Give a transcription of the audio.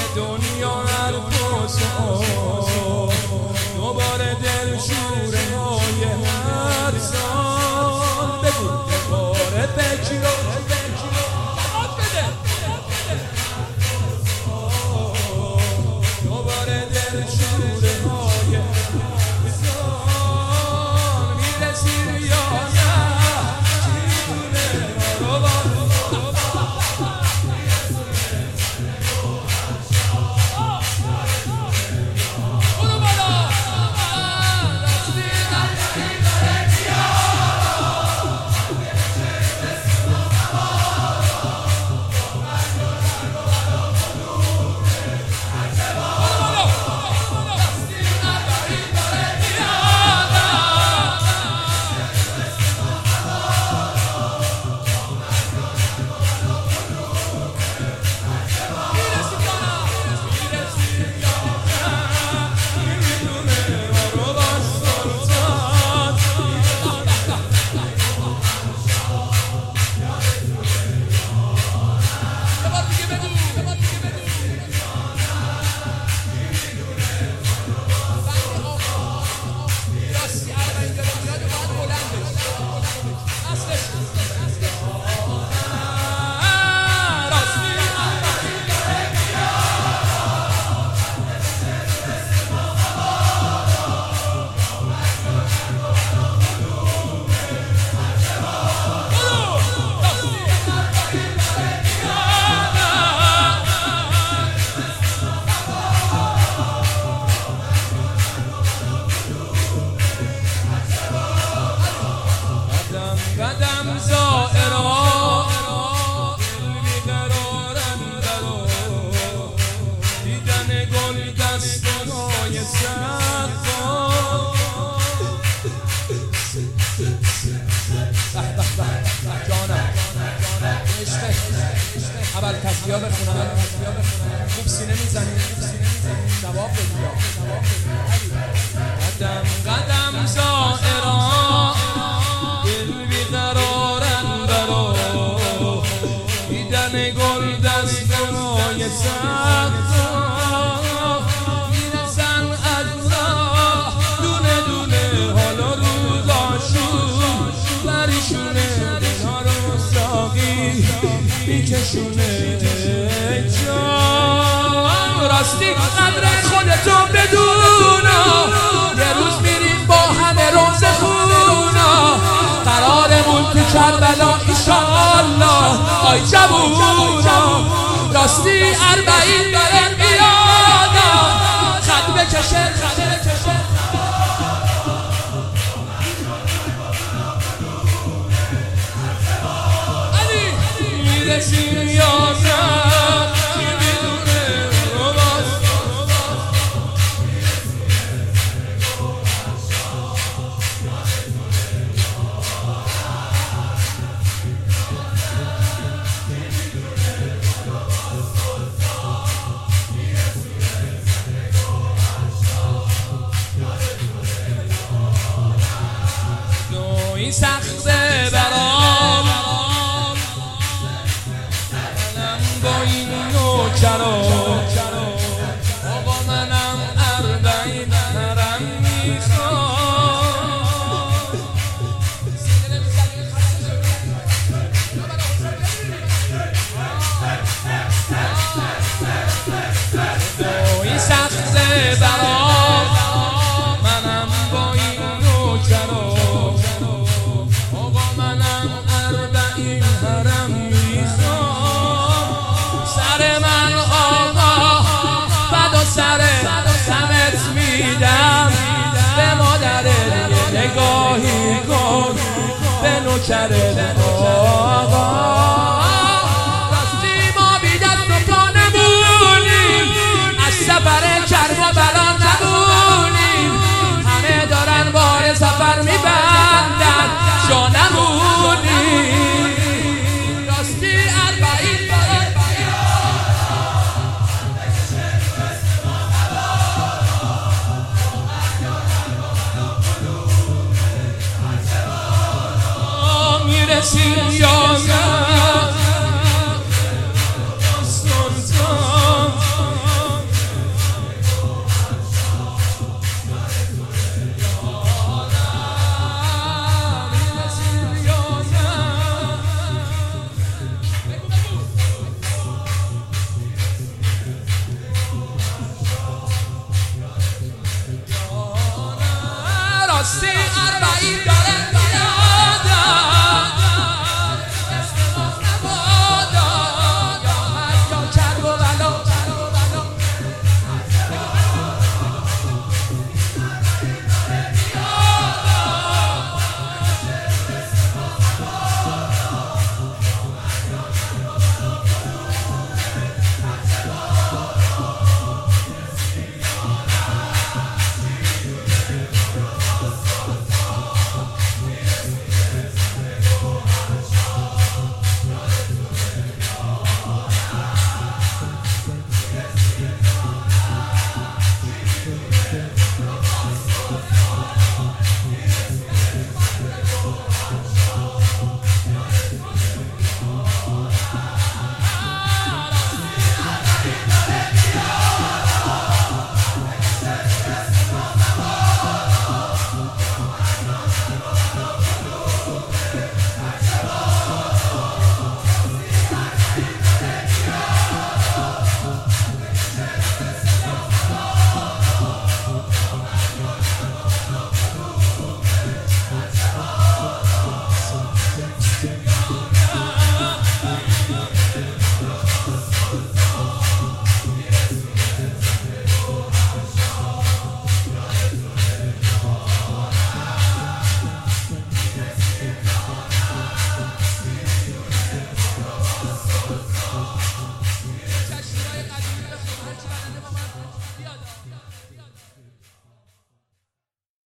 دنیا حرفاس دوباره دل شوره های هر سال بگو دوباره بگیر دوباره دل شوره های هر سال میرسی یا نه قدم زائرا دل بیقرارم درا دیدن گل دستهای سقا جانم عشق اول تصویه بخونم خوب سینه میزنی جواب بگیر قدم قدم زائرا دیدن گل دستهای سقا میرسن از راه دونه دونه حالا روزاشون بریشونه دلها رو ساقی میکشونه جان راستی قدر خودتو بدونا یه روز میریم با همه روز خونا قرارمون تو کربلا ایشالله آی جوونا راستی 40 داره میادا خط بکشه علی میرسی یا نه این سخته برام منم با این نوکرا آقا منم 40 حرم میخوام این سخته برام منم با این نوکرا حرم میخوام سر من آقا فدا سر سمت میدم به مادرت نگاهی کن به نوکرت آقا